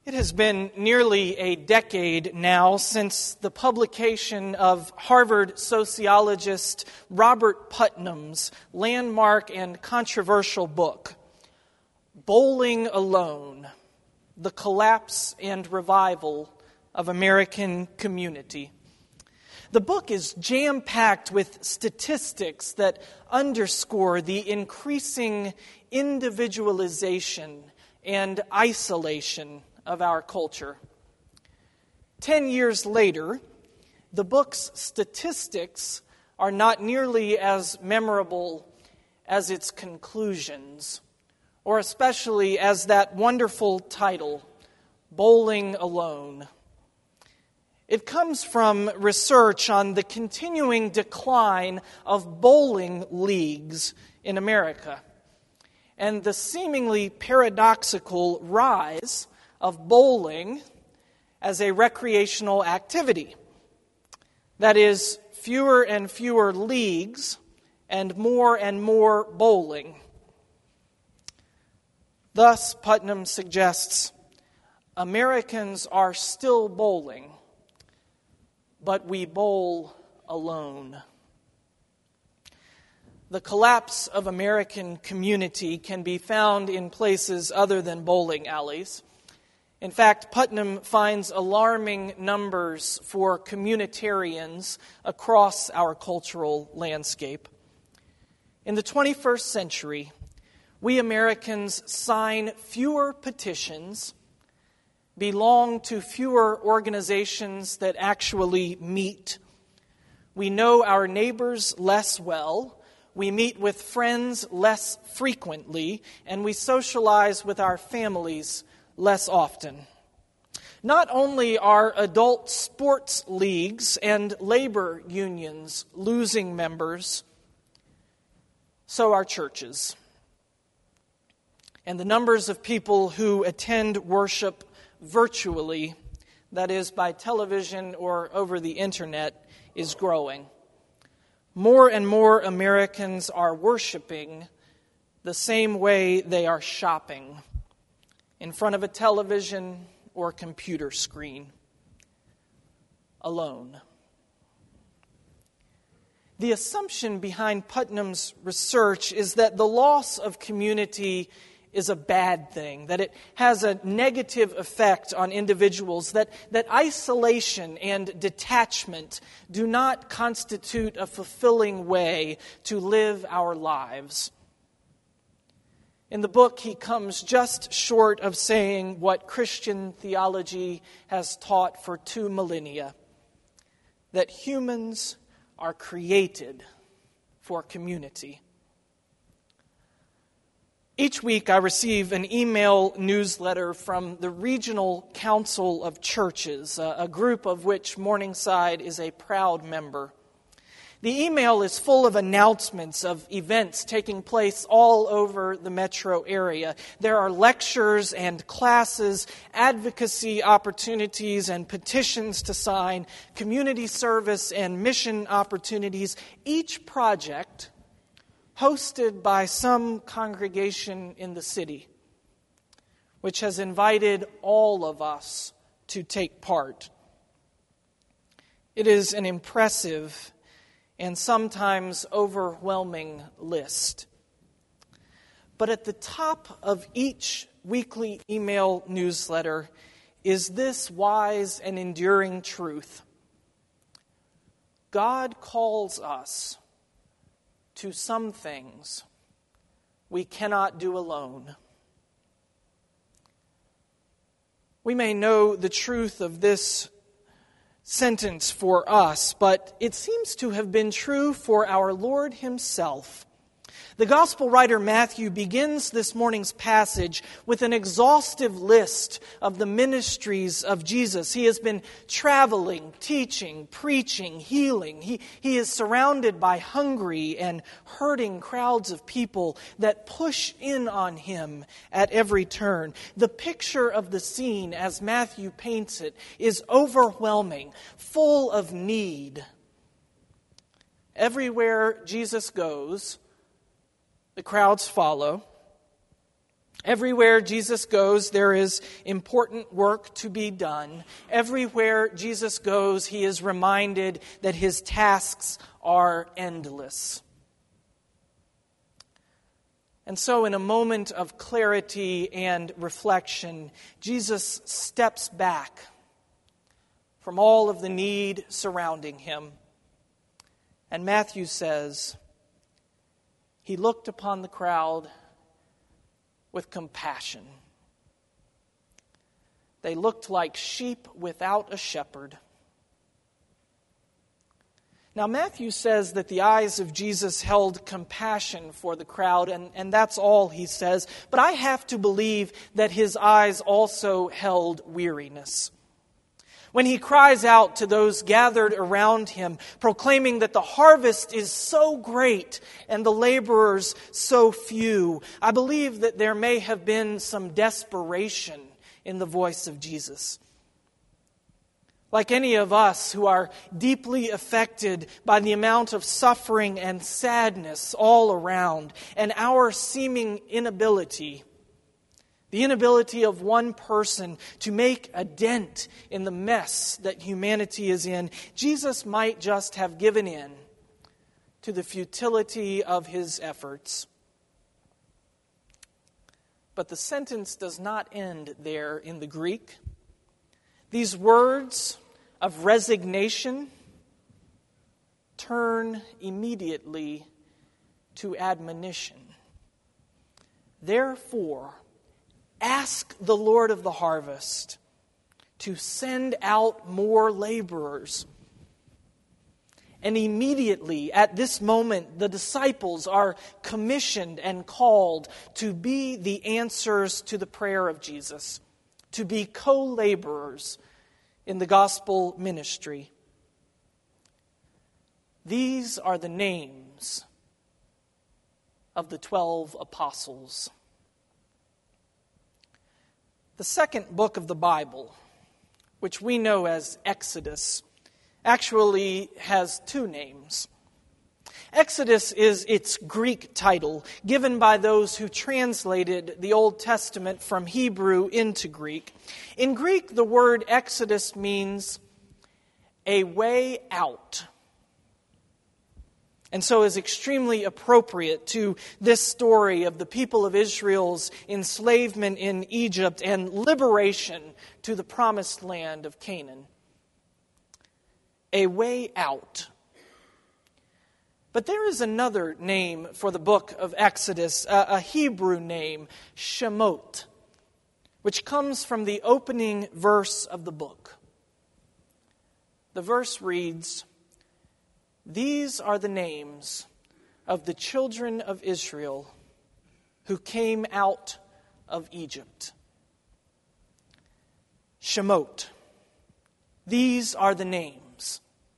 It has been nearly a decade now since the publication of Harvard sociologist Robert Putnam's landmark and controversial book, Bowling Alone: The Collapse and Revival of American Community. The book is jam-packed with statistics that underscore the increasing individualization and isolation of our culture. 10 years later, the book's statistics are not nearly as memorable as its conclusions, or especially as that wonderful title, Bowling Alone. It comes from research on the continuing decline of bowling leagues in America and the seemingly paradoxical rise of bowling as a recreational activity. That is, fewer and fewer leagues and more bowling. Thus, Putnam suggests, Americans are still bowling, but we bowl alone. The collapse of American community can be found in places other than bowling alleys. In fact, Putnam finds alarming numbers for communitarians across our cultural landscape. In the 21st century, we Americans sign fewer petitions, belong to fewer organizations that actually meet. We know our neighbors less well. We meet with friends less frequently, and we socialize with our families less often. Not only are adult sports leagues and labor unions losing members, so are churches. And the numbers of people who attend worship virtually, that is by television or over the internet, is growing. More and more Americans are worshiping the same way they are shopping, in front of a television or computer screen, alone. The assumption behind Putnam's research is that the loss of community is a bad thing, that it has a negative effect on individuals, that isolation and detachment do not constitute a fulfilling way to live our lives. In the book, he comes just short of saying what Christian theology has taught for 2 millennia, that humans are created for community. Each week I receive an email newsletter from the Regional Council of Churches, a group of which Morningside is a proud member. The email is full of announcements of events taking place all over the metro area. There are lectures and classes, advocacy opportunities and petitions to sign, community service and mission opportunities. Each project hosted by some congregation in the city, which has invited all of us to take part. It is an impressive and sometimes overwhelming list. But at the top of each weekly email newsletter is this wise and enduring truth: God calls us to some things we cannot do alone. We may know the truth of this sentence for us, but it seems to have been true for our Lord himself. The gospel writer Matthew begins this morning's passage with an exhaustive list of the ministries of Jesus. He has been traveling, teaching, preaching, healing. He is surrounded by hungry and hurting crowds of people that push in on him at every turn. The picture of the scene, as Matthew paints it, is overwhelming, full of need. Everywhere Jesus goes, the crowds follow. Everywhere Jesus goes, there is important work to be done. Everywhere Jesus goes, he is reminded that his tasks are endless. And so, in a moment of clarity and reflection, Jesus steps back from all of the need surrounding him. And Matthew says, he looked upon the crowd with compassion. They looked like sheep without a shepherd. Now, Matthew says that the eyes of Jesus held compassion for the crowd, and that's all he says. But I have to believe that his eyes also held weariness. When he cries out to those gathered around him, proclaiming that the harvest is so great and the laborers so few, I believe that there may have been some desperation in the voice of Jesus. Like any of us who are deeply affected by the amount of suffering and sadness all around, and our seeming inability, the inability of one person to make a dent in the mess that humanity is in, Jesus might just have given in to the futility of his efforts. But the sentence does not end there in the Greek. These words of resignation turn immediately to admonition. Therefore, ask the Lord of the harvest to send out more laborers. And immediately, at this moment, the disciples are commissioned and called to be the answers to the prayer of Jesus, to be co-laborers in the gospel ministry. These are the names of the 12 apostles. The second book of the Bible, which we know as Exodus, actually has two names. Exodus is its Greek title, given by those who translated the Old Testament from Hebrew into Greek. In Greek, the word Exodus means a way out, and so is extremely appropriate to this story of the people of Israel's enslavement in Egypt and liberation to the promised land of Canaan. A way out. But there is another name for the book of Exodus, a Hebrew name, Shemot, which comes from the opening verse of the book. The verse reads, "These are the names of the children of Israel who came out of Egypt." Shemot. These are the names.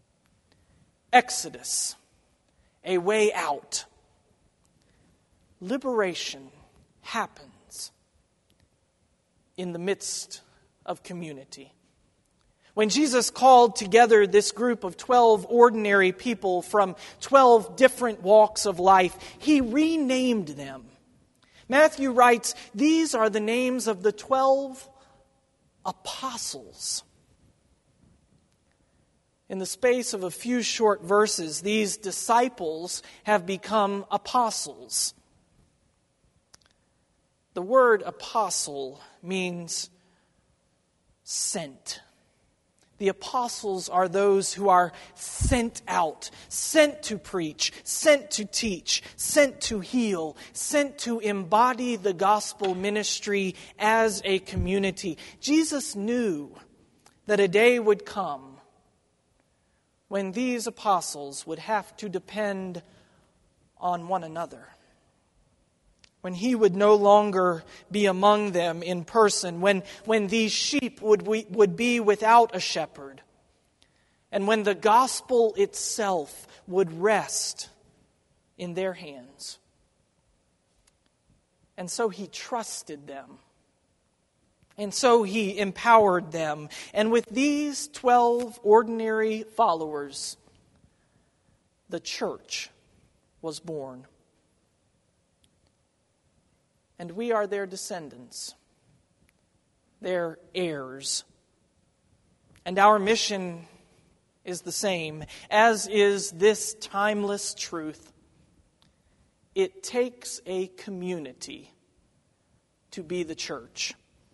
Exodus. A way out. Liberation happens in the midst of community. When Jesus called together this group of 12 ordinary people from 12 different walks of life, he renamed them. Matthew writes, "These are the names of the 12 apostles." In the space of a few short verses, these disciples have become apostles. The word apostle means sent. The apostles are those who are sent out, sent to preach, sent to teach, sent to heal, sent to embody the gospel ministry as a community. Jesus knew that a day would come when these apostles would have to depend on one another, when he would no longer be among them in person, when these sheep would be without a shepherd, and when the gospel itself would rest in their hands. And so he trusted them. And so he empowered them. And with these 12 ordinary followers, the church was born. and we are their descendants, their heirs. And our mission is the same, as is this timeless truth. It takes a community to be the church.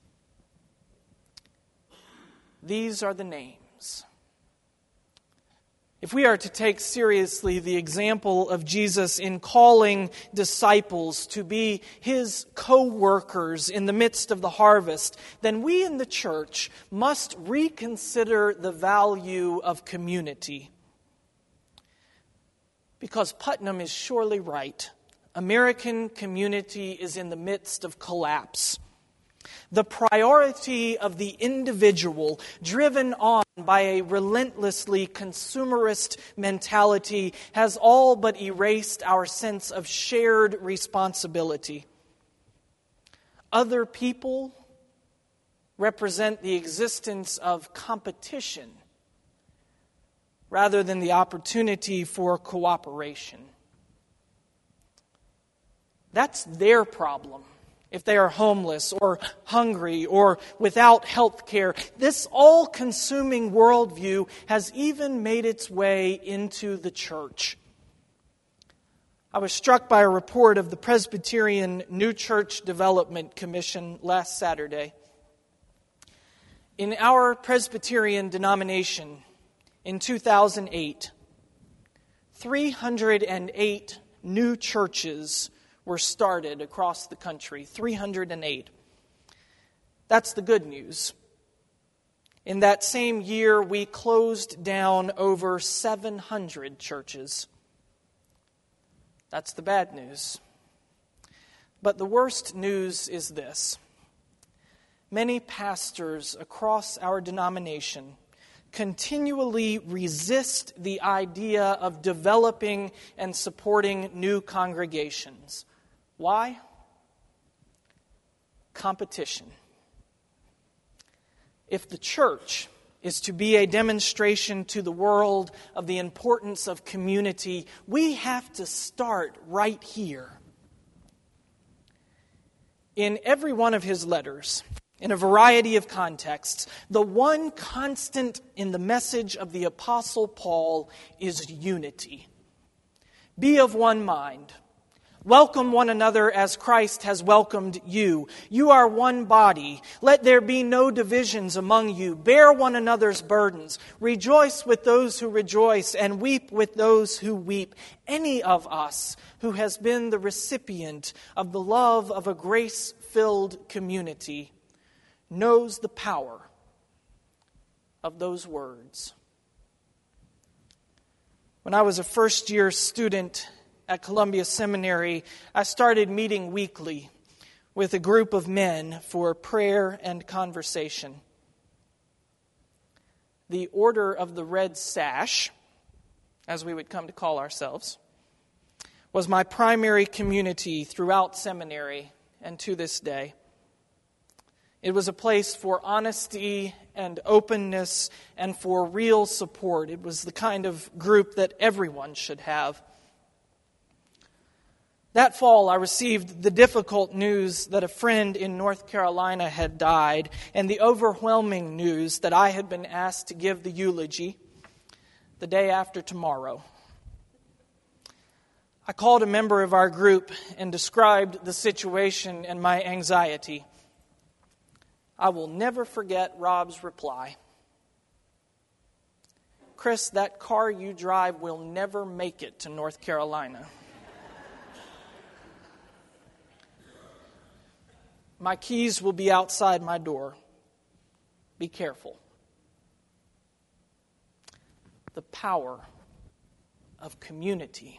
These are the names. If we are to take seriously the example of Jesus in calling disciples to be his co-workers in the midst of the harvest, then we in the church must reconsider the value of community. Because Putnam is surely right. American community is in the midst of collapse. The priority of the individual, driven on by a relentlessly consumerist mentality, has all but erased our sense of shared responsibility. Other people represent the existence of competition rather than the opportunity for cooperation. That's their problem. If they are homeless or hungry or without health care, this all-consuming worldview has even made its way into the church. I was struck by a report of the Presbyterian New Church Development Commission last Saturday. In our Presbyterian denomination in 2008, 308 new churches were started across the country. 308. That's the good news. In that same year, we closed down over 700 churches. That's the bad news. But the worst news is this. Many pastors across our denomination continually resist the idea of developing and supporting new congregations. Why? Competition. If the church is to be a demonstration to the world of the importance of community, we have to start right here. In every one of his letters, in a variety of contexts, the one constant in the message of the Apostle Paul is unity. Be of one mind. Welcome one another as Christ has welcomed you. You are one body. Let there be no divisions among you. Bear one another's burdens. Rejoice with those who rejoice and weep with those who weep. Any of us who has been the recipient of the love of a grace-filled community knows the power of those words. When I was a first-year student at Columbia Seminary, I started meeting weekly with a group of men for prayer and conversation. The Order of the Red Sash, as we would come to call ourselves, was my primary community throughout seminary and to this day. It was a place for honesty and openness and for real support. It was the kind of group that everyone should have. That fall, I received the difficult news that a friend in North Carolina had died, and the overwhelming news that I had been asked to give the eulogy the day after tomorrow. I called a member of our group and described the situation and my anxiety. I will never forget Rob's reply. Chris, that car you drive will never make it to North Carolina. My keys will be outside my door. Be careful. The power of community.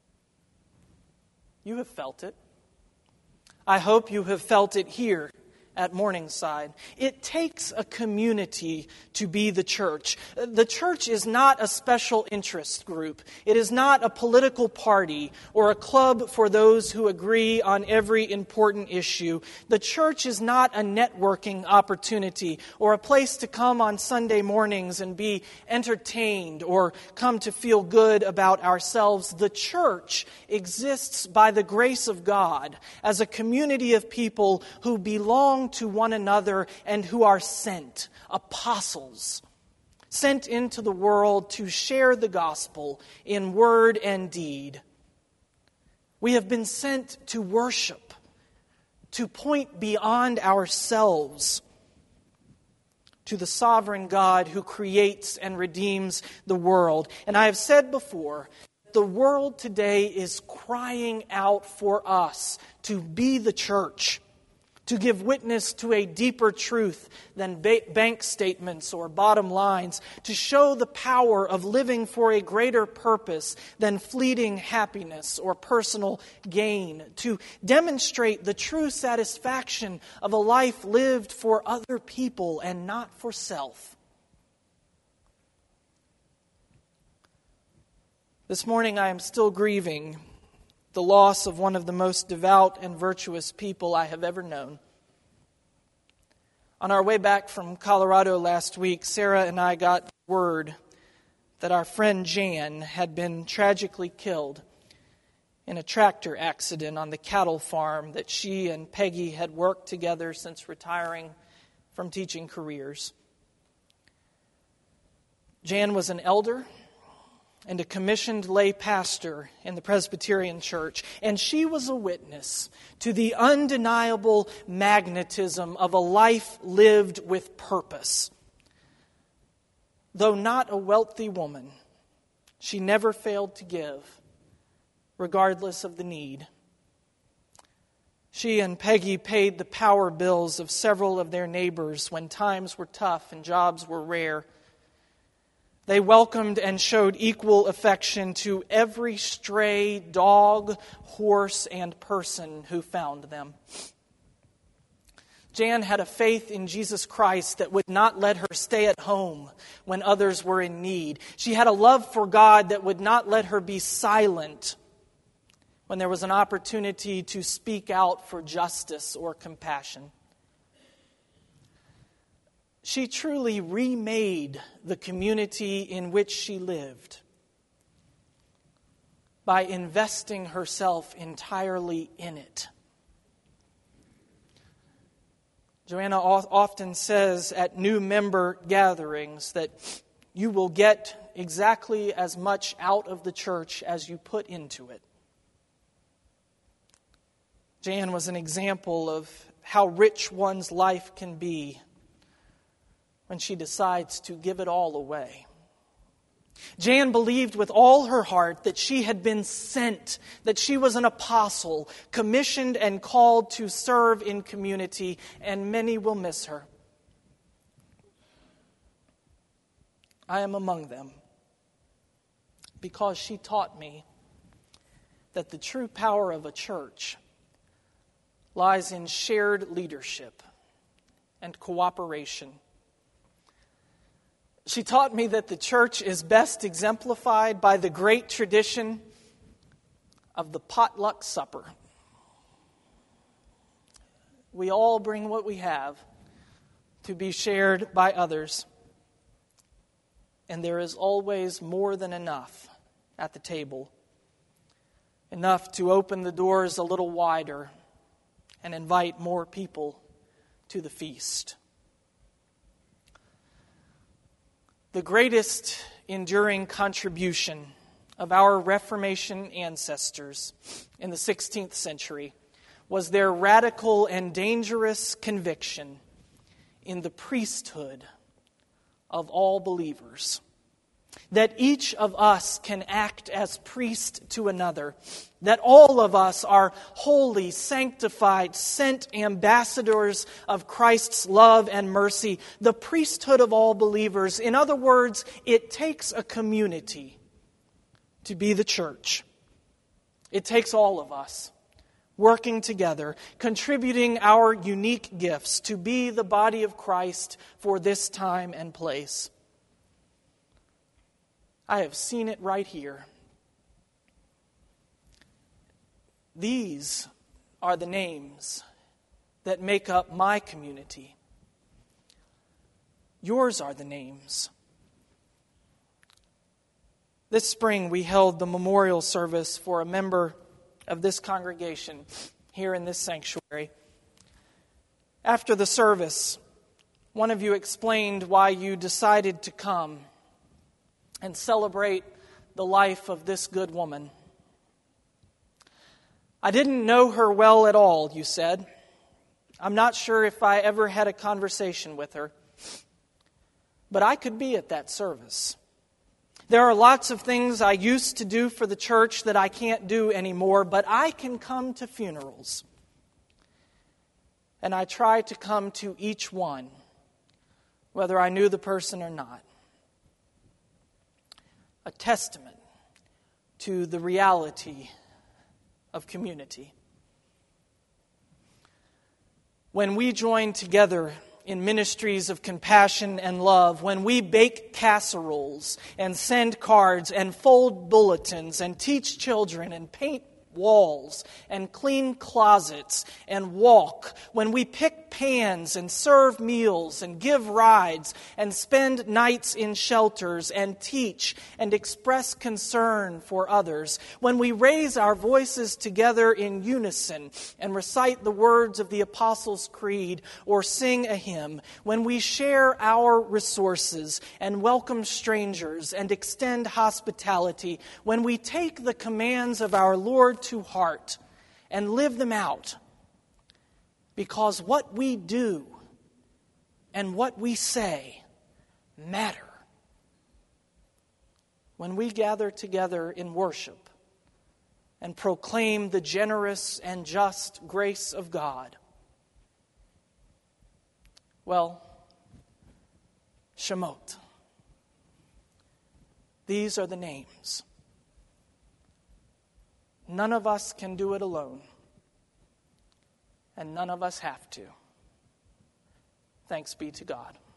You have felt it. I hope you have felt it here at Morningside. It takes a community to be the church. The church is not a special interest group. It is not a political party or a club for those who agree on every important issue. The church is not a networking opportunity or a place to come on Sunday mornings and be entertained or come to feel good about ourselves. The church exists by the grace of God as a community of people who belong to one another and who are sent, apostles, sent into the world to share the gospel in word and deed. We have been sent to worship, to point beyond ourselves to the sovereign God who creates and redeems the world. And I have said before, the world today is crying out for us to be the church, to give witness to a deeper truth than bank statements or bottom lines, to show the power of living for a greater purpose than fleeting happiness or personal gain, to demonstrate the true satisfaction of a life lived for other people and not for self. This morning I am still grieving the loss of one of the most devout and virtuous people I have ever known. On our way back from Colorado last week, Sarah and I got word that our friend Jan had been tragically killed in a tractor accident on the cattle farm that she and Peggy had worked together since retiring from teaching careers. Jan was an elder and a commissioned lay pastor in the Presbyterian Church, and she was a witness to the undeniable magnetism of a life lived with purpose. Though not a wealthy woman, she never failed to give, regardless of the need. She and Peggy paid the power bills of several of their neighbors when times were tough and jobs were rare. They welcomed and showed equal affection to every stray dog, horse, and person who found them. Jan had a faith in Jesus Christ that would not let her stay at home when others were in need. She had a love for God that would not let her be silent when there was an opportunity to speak out for justice or compassion. She truly remade the community in which she lived by investing herself entirely in it. Joanna often says at new member gatherings that you will get exactly as much out of the church as you put into it. Jan was an example of how rich one's life can be when she decides to give it all away. Jan believed with all her heart that she had been sent, that she was an apostle, commissioned and called to serve in community, and many will miss her. I am among them because she taught me that the true power of a church lies in shared leadership and cooperation. She taught me that the church is best exemplified by the great tradition of the potluck supper. We all bring what we have to be shared by others, and there is always more than enough at the table, enough to open the doors a little wider and invite more people to the feast. The greatest enduring contribution of our Reformation ancestors in the 16th century was their radical and dangerous conviction in the priesthood of all believers. That each of us can act as priest to another. That all of us are holy, sanctified, sent ambassadors of Christ's love and mercy. The priesthood of all believers. In other words, it takes a community to be the church. It takes all of us, working together, contributing our unique gifts to be the body of Christ for this time and place. I have seen it right here. These are the names that make up my community. Yours are the names. This spring we held the memorial service for a member of this congregation here in this sanctuary. After the service, one of you explained why you decided to come and celebrate the life of this good woman. I didn't know her well at all, you said. I'm not sure if I ever had a conversation with her. But I could be at that service. There are lots of things I used to do for the church that I can't do anymore, but I can come to funerals. And I try to come to each one, whether I knew the person or not. A testament to the reality of community. When we join together in ministries of compassion and love, when we bake casseroles and send cards and fold bulletins and teach children and paint walls and clean closets and walk, when we pick pans and serve meals and give rides and spend nights in shelters and teach and express concern for others, when we raise our voices together in unison and recite the words of the Apostles' Creed or sing a hymn, when we share our resources and welcome strangers and extend hospitality, when we take the commands of our Lord to heart and live them out, because what we do and what we say matter. When we gather together in worship and proclaim the generous and just grace of God, well, Shemot. These are the names. None of us can do it alone, and none of us have to. Thanks be to God.